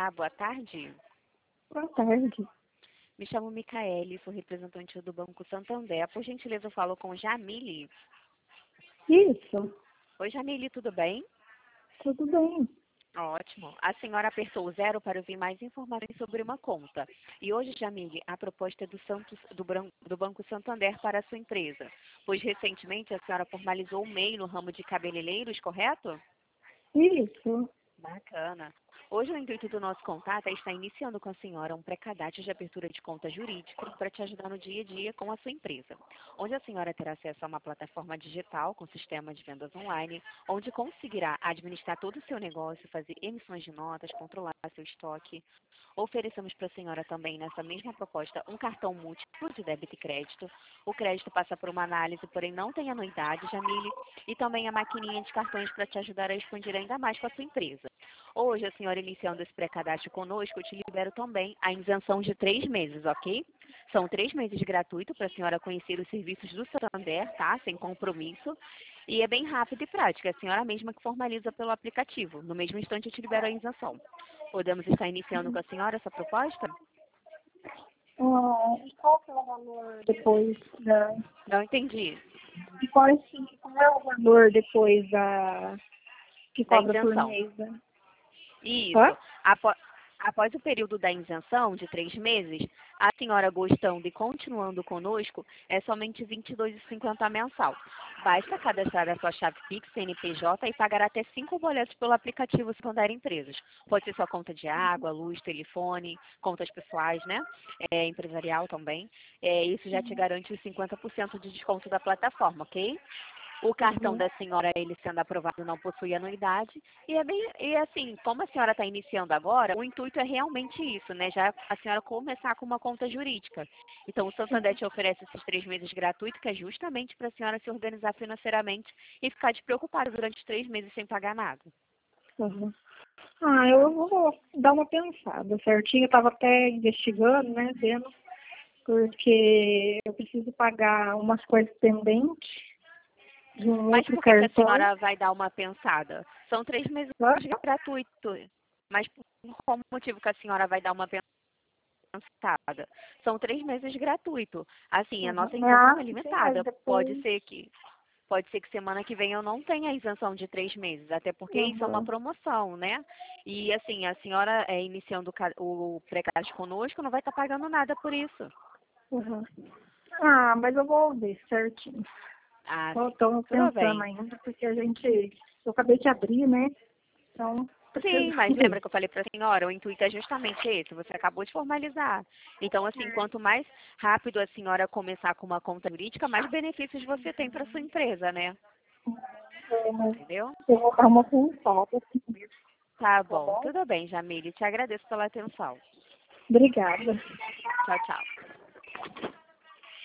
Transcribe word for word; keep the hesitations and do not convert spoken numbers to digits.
Olá, boa tarde. Boa tarde. Me chamo Micaele, sou representante do Banco Santander. Por gentileza, eu falo com Jamile. Isso, Oi, Jamile, tudo bem? tudo bem. Ótimo. A senhora apertou o zero para ouvir mais informações sobre uma conta. E hoje, Jamile, a proposta é do, Santos, do, Bran- do Banco Santander para a sua empresa. Pois recentemente a senhora formalizou o M E I no ramo de cabeleireiros, correto? Isso. Bacana. Hoje o intuito do nosso contato é estar iniciando com a senhora um pré-cadastro de abertura de conta jurídica para te ajudar no dia a dia com a sua empresa, onde a senhora terá acesso a uma plataforma digital com sistema de vendas online, onde conseguirá administrar todo o seu negócio, fazer emissões de notas, controlar seu estoque. Oferecemos para a senhora também, nessa mesma proposta, um cartão múltiplo de débito e crédito. O crédito passa por uma análise, porém não tem anuidade, Jamile, e também a maquininha de cartões para te ajudar a expandir ainda mais com a sua empresa. Hoje, a senhora iniciando esse pré-cadastro conosco, eu te libero também a isenção de três meses, ok? São três meses gratuitos para a senhora conhecer os serviços do Santander, tá? Sem compromisso. E é bem rápido e prático, é a senhora mesma que formaliza pelo aplicativo. No mesmo instante, eu te libero a isenção. Podemos estar iniciando com a senhora essa proposta? Ah, e qual que é o valor depois da... Não entendi. E qual, é, qual é o valor depois da... que Da cobra por isenção. mês, né? Isso. Hã? Apo- Após o período da isenção, de três meses, a senhora gostando e continuando conosco, é somente vinte e dois reais e cinquenta centavos mensal. Basta cadastrar a sua chave Pix, C N P J e pagar até cinco boletos pelo aplicativo Santander Empresas. Pode ser sua conta de água, luz, telefone, contas pessoais, né? É, empresarial também. É, isso já te garante os cinquenta por cento de desconto da plataforma, ok? O cartão Uhum. da senhora, ele sendo aprovado, não possui anuidade. E é bem, e assim, como a senhora está iniciando agora, o intuito é realmente isso, né? Já a senhora começar com uma conta jurídica. Então, o Santander te oferece esses três meses gratuitos, que é justamente para a senhora se organizar financeiramente e ficar despreocupada durante os três meses sem pagar nada. Uhum. Ah, Tá? eu vou dar uma pensada certinho. Eu estava até investigando, né, vendo, porque eu preciso pagar umas coisas pendentes de um Mas outro por que, que a cartão. senhora vai dar uma pensada? São três meses Hã? gratuitos. Mas por qual motivo que a senhora vai dar uma pensada? Cansada. São três meses gratuito. Assim, a Uhum. nossa isenção Ah, é sim, mas limitada. Pode depois... ser que pode ser que semana que vem eu não tenha a isenção de três meses, até porque isso é uma Uhum. promoção, né? E assim, a senhora é, iniciando o ca- o pré-cadastro conosco não vai estar pagando nada por isso. Uhum. Ah, mas eu vou ver certinho. Ah, sim. Estou Tudo pensando bem. ainda, porque a gente... Eu acabei de abrir, né? Então, preciso Sim, mas ver. lembra que eu falei para a senhora, o intuito é justamente esse, você acabou de formalizar. Então, assim, quanto mais rápido a senhora começar com uma conta jurídica, mais benefícios você tem para sua empresa, né? É, mas Entendeu? eu vou dar uma pensada assim mesmo, Tá tá bom, bom? tudo bem, Jamile. Te agradeço pela atenção. Obrigada. Tchau, tchau.